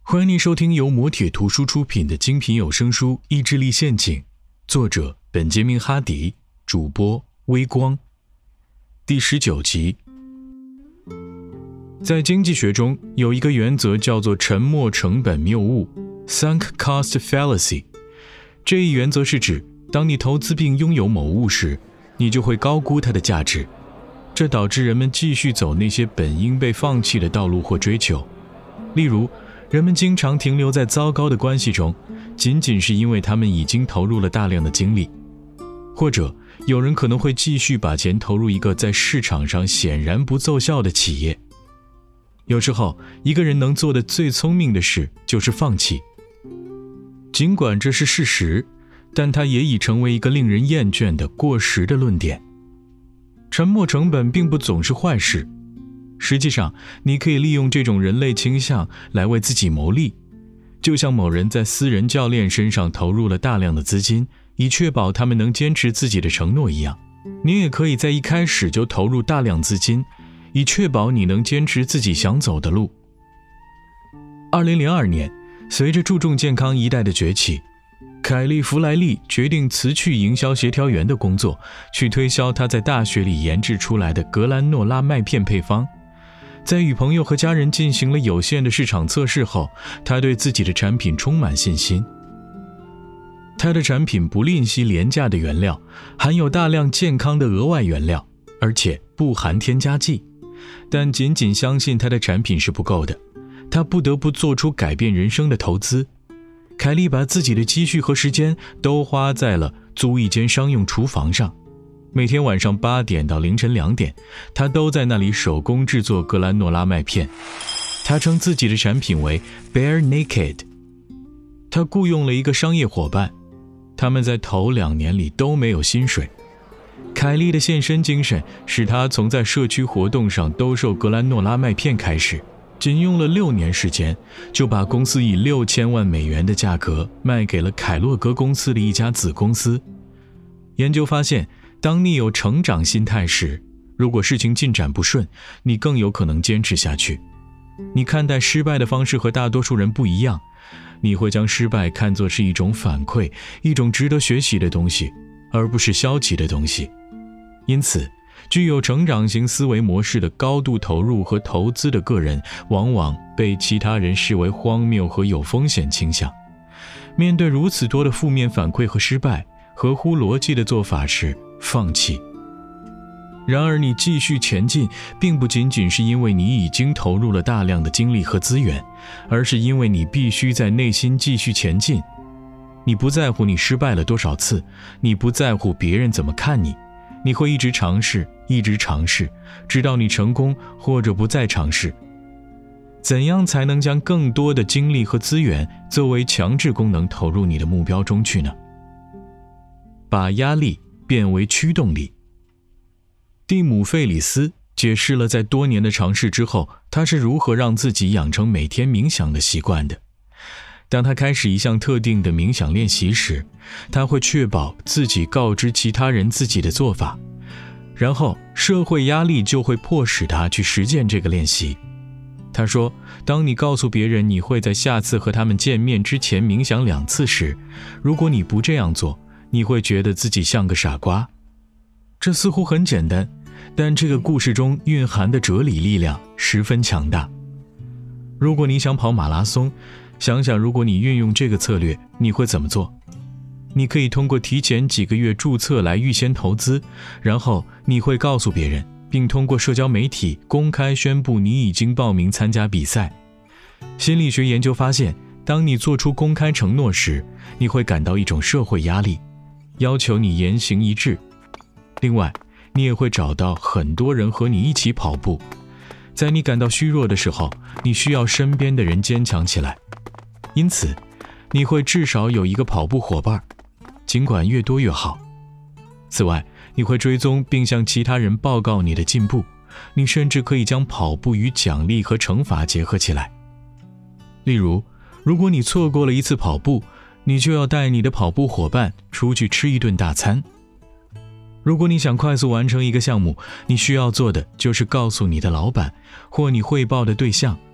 欢迎您收听由磨铁图书出品的精品有声书《意志力陷阱》，作者本杰明·哈迪，主播微光。第19集。在经济学中有一个原则叫做沉没成本谬误 Sunk Cost Fallacy。 这一原则是指，当你投资并拥有某物时，你就会高估它的价值，这导致人们继续走那些本应被放弃的道路或追求。例如，人们经常停留在糟糕的关系中，仅仅是因为他们已经投入了大量的精力。或者，有人可能会继续把钱投入一个在市场上显然不奏效的企业。有时候，一个人能做的最聪明的事就是放弃。尽管这是事实，但它也已成为一个令人厌倦的过时的论点。沉没成本并不总是坏事。实际上，你可以利用这种人类倾向来为自己谋利，就像某人在私人教练身上投入了大量的资金，以确保他们能坚持自己的承诺一样。你也可以在一开始就投入大量资金，以确保你能坚持自己想走的路。2002年，随着注重健康一代的崛起，凯利·弗莱利决定辞去营销协调员的工作，去推销他在大学里研制出来的格兰诺拉麦片配方。在与朋友和家人进行了有限的市场测试后，他对自己的产品充满信心。他的产品不吝惜廉价的原料，含有大量健康的额外原料，而且不含添加剂。但仅仅相信他的产品是不够的，他不得不做出改变人生的投资。凯利把自己的积蓄和时间都花在了租一间商用厨房上。每天晚上8点到凌晨2点，他都在那里手工制作格兰诺拉麦片。他称自己的产品为 Bare Naked。 他雇佣了一个商业伙伴，他们在头2年里都没有薪水。凯利的献身精神使他从在社区活动上兜售格兰诺拉麦片开始，仅用了6年时间，就把公司以6000万美元的价格卖给了凯洛格公司的一家子公司。研究发现，当你有成长心态时，如果事情进展不顺，你更有可能坚持下去。你看待失败的方式和大多数人不一样，你会将失败看作是一种反馈，一种值得学习的东西，而不是消极的东西。因此，具有成长型思维模式的高度投入和投资的个人，往往被其他人视为荒谬和有风险倾向。面对如此多的负面反馈和失败，合乎逻辑的做法是放弃。然而，你继续前进，并不仅仅是因为你已经投入了大量的精力和资源，而是因为你必须在内心继续前进。你不在乎你失败了多少次，你不在乎别人怎么看你，你会一直尝试，一直尝试，直到你成功或者不再尝试。怎样才能将更多的精力和资源作为强制功能投入你的目标中去呢？把压力变为驱动力。蒂姆·费里斯解释了在多年的尝试之后，他是如何让自己养成每天冥想的习惯的。当他开始一项特定的冥想练习时，他会确保自己告知其他人自己的做法，然后社会压力就会迫使他去实践这个练习。他说，当你告诉别人你会在下次和他们见面之前冥想2次时，如果你不这样做，你会觉得自己像个傻瓜。这似乎很简单，但这个故事中蕴含的哲理力量十分强大。如果你想跑马拉松，想想如果你运用这个策略，你会怎么做？你可以通过提前几个月注册来预先投资，然后你会告诉别人，并通过社交媒体公开宣布你已经报名参加比赛。心理学研究发现，当你做出公开承诺时，你会感到一种社会压力，要求你言行一致。另外，你也会找到很多人和你一起跑步。在你感到虚弱的时候，你需要身边的人坚强起来。因此，你会至少有一个跑步伙伴，尽管越多越好。此外，你会追踪并向其他人报告你的进步，你甚至可以将跑步与奖励和惩罚结合起来。例如，如果你错过了一次跑步，你就要带你的跑步伙伴出去吃一顿大餐。如果你想快速完成一个项目，你需要做的就是告诉你的老板或你汇报的对象，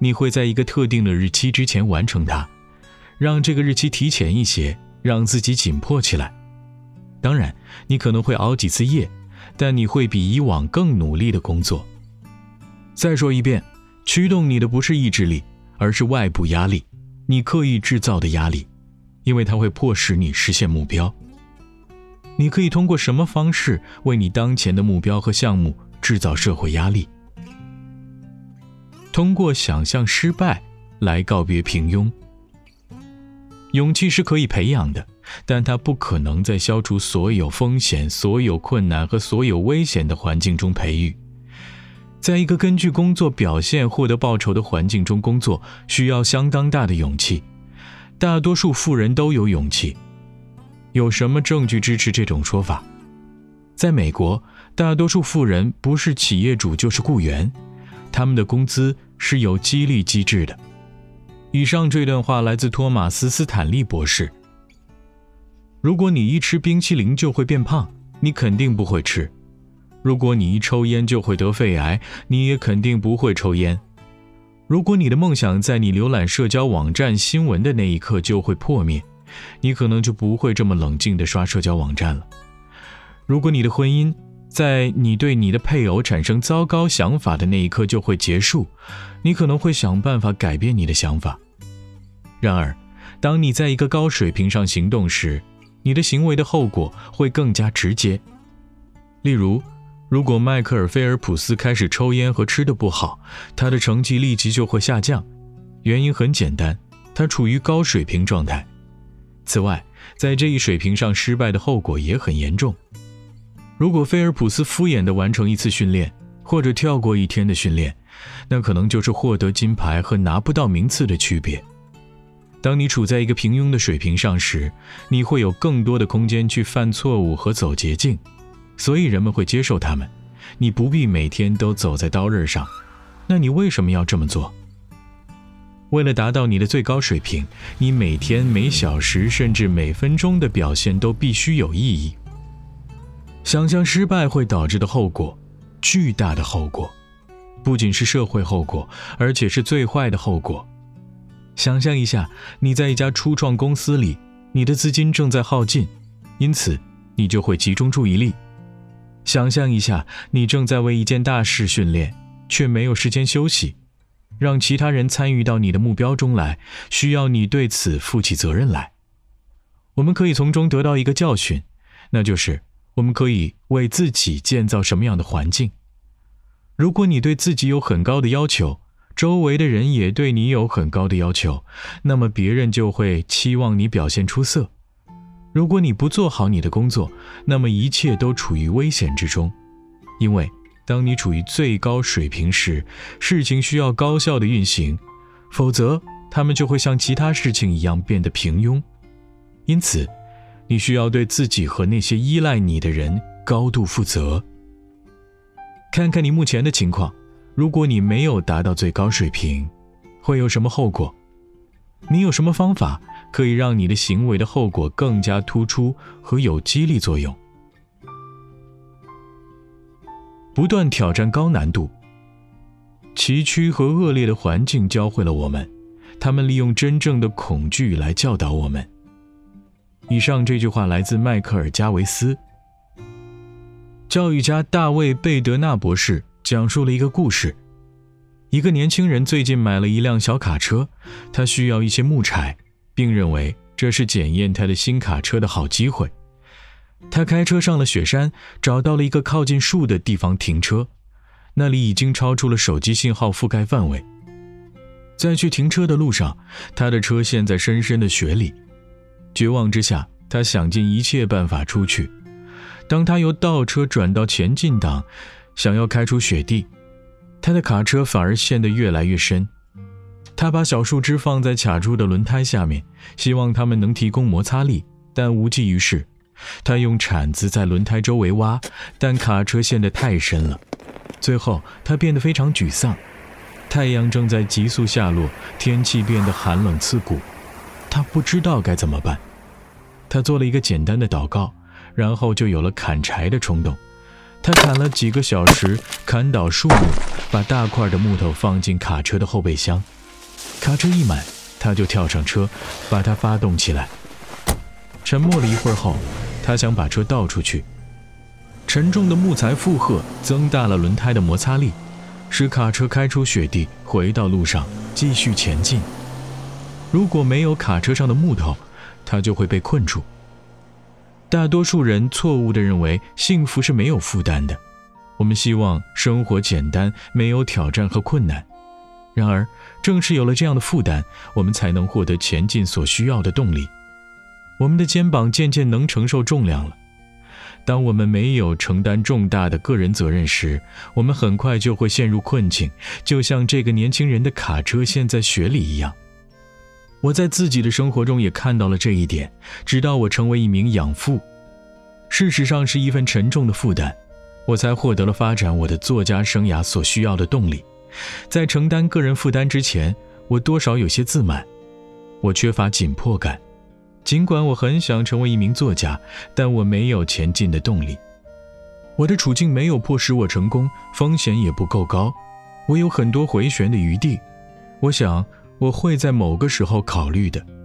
你会在一个特定的日期之前完成它，让这个日期提前一些，让自己紧迫起来。当然，你可能会熬几次夜，但你会比以往更努力的工作。再说一遍，驱动你的不是意志力，而是外部压力，你刻意制造的压力，因为它会迫使你实现目标。你可以通过什么方式为你当前的目标和项目制造社会压力？通过想象失败来告别平庸。勇气是可以培养的，但它不可能在消除所有风险、所有困难和所有危险的环境中培育。在一个根据工作表现获得报酬的环境中工作，需要相当大的勇气。大多数富人都有勇气。有什么证据支持这种说法？在美国，大多数富人不是企业主就是雇员，他们的工资是有激励机制的。以上这段话来自托马斯·斯坦利博士。如果你一吃冰淇淋就会变胖，你肯定不会吃；如果你一抽烟就会得肺癌，你也肯定不会抽烟；如果你的梦想在你浏览社交网站新闻的那一刻就会破灭，你可能就不会这么冷静地刷社交网站了。如果你的婚姻在你对你的配偶产生糟糕想法的那一刻就会结束，你可能会想办法改变你的想法。然而，当你在一个高水平上行动时，你的行为的后果会更加直接。例如，如果迈克尔·菲尔普斯开始抽烟和吃得不好，他的成绩立即就会下降。原因很简单，他处于高水平状态。此外，在这一水平上失败的后果也很严重。如果菲尔普斯敷衍地完成一次训练，或者跳过一天的训练，那可能就是获得金牌和拿不到名次的区别。当你处在一个平庸的水平上时，你会有更多的空间去犯错误和走捷径，所以人们会接受他们。你不必每天都走在刀刃上，那你为什么要这么做？为了达到你的最高水平，你每天、每小时甚至每分钟的表现都必须有意义。想象失败会导致的后果，巨大的后果，不仅是社会后果，而且是最坏的后果。想象一下，你在一家初创公司里，你的资金正在耗尽，因此你就会集中注意力。想象一下，你正在为一件大事训练，却没有时间休息。让其他人参与到你的目标中来，需要你对此负起责任来。我们可以从中得到一个教训，那就是我们可以为自己建造什么样的环境。如果你对自己有很高的要求，周围的人也对你有很高的要求，那么别人就会期望你表现出色。如果你不做好你的工作，那么一切都处于危险之中。因为当你处于最高水平时，事情需要高效的运行，否则它们就会像其他事情一样变得平庸。因此，你需要对自己和那些依赖你的人高度负责。看看你目前的情况，如果你没有达到最高水平，会有什么后果？你有什么方法可以让你的行为的后果更加突出和有激励作用？不断挑战高难度。崎岖和恶劣的环境教会了我们，他们利用真正的恐惧来教导我们。以上这句话来自迈克尔·加维斯。教育家大卫·贝德纳博士讲述了一个故事。一个年轻人最近买了一辆小卡车，他需要一些木柴，并认为这是检验他的新卡车的好机会。他开车上了雪山，找到了一个靠近树的地方停车，那里已经超出了手机信号覆盖范围。在去停车的路上，他的车陷在深深的雪里。绝望之下，他想尽一切办法出去。当他由倒车转到前进档，想要开出雪地，他的卡车反而陷得越来越深。他把小树枝放在卡住的轮胎下面，希望它们能提供摩擦力，但无济于事。他用铲子在轮胎周围挖，但卡车陷得太深了。最后，他变得非常沮丧。太阳正在急速下落，天气变得寒冷刺骨。他不知道该怎么办。他做了一个简单的祷告，然后就有了砍柴的冲动。 他砍了几个小时，砍倒树木，把大块的木头放进卡车的后备箱。卡车一满，他就跳上车，把它发动起来。沉默了一会儿后，他想把车倒出去。沉重的木材负荷增大了轮胎的摩擦力，使卡车开出雪地，回到路上，继续前进。如果没有卡车上的木头，他就会被困住。大多数人错误地认为幸福是没有负担的，我们希望生活简单，没有挑战和困难。然而，正是有了这样的负担，我们才能获得前进所需要的动力。我们的肩膀渐渐能承受重量了。当我们没有承担重大的个人责任时，我们很快就会陷入困境，就像这个年轻人的卡车陷在雪里一样。我在自己的生活中也看到了这一点，直到我成为一名养父。事实上是一份沉重的负担，我才获得了发展我的作家生涯所需要的动力。在承担个人负担之前，我多少有些自满，我缺乏紧迫感。尽管我很想成为一名作家，但我没有前进的动力。我的处境没有迫使我成功，风险也不够高，我有很多回旋的余地。我想我会在某个时候考虑的。